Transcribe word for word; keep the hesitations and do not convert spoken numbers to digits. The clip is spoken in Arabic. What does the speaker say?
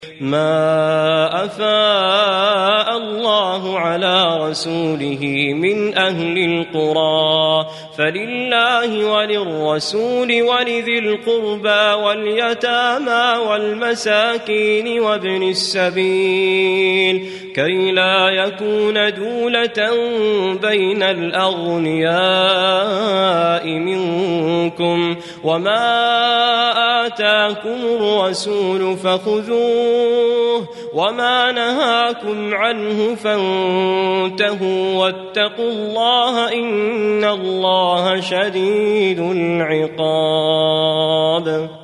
ما أفاء الله على رسوله من أهل القرى فلله وللرسول ولذي القربى واليتامى والمساكين وابن السبيل كي لا يكون دولة بين الأغنياء منكم وما آتاكم الرسول فخذوه وما نهاكم عنه فانتهوا واتقوا الله إن الله شديد العقاب.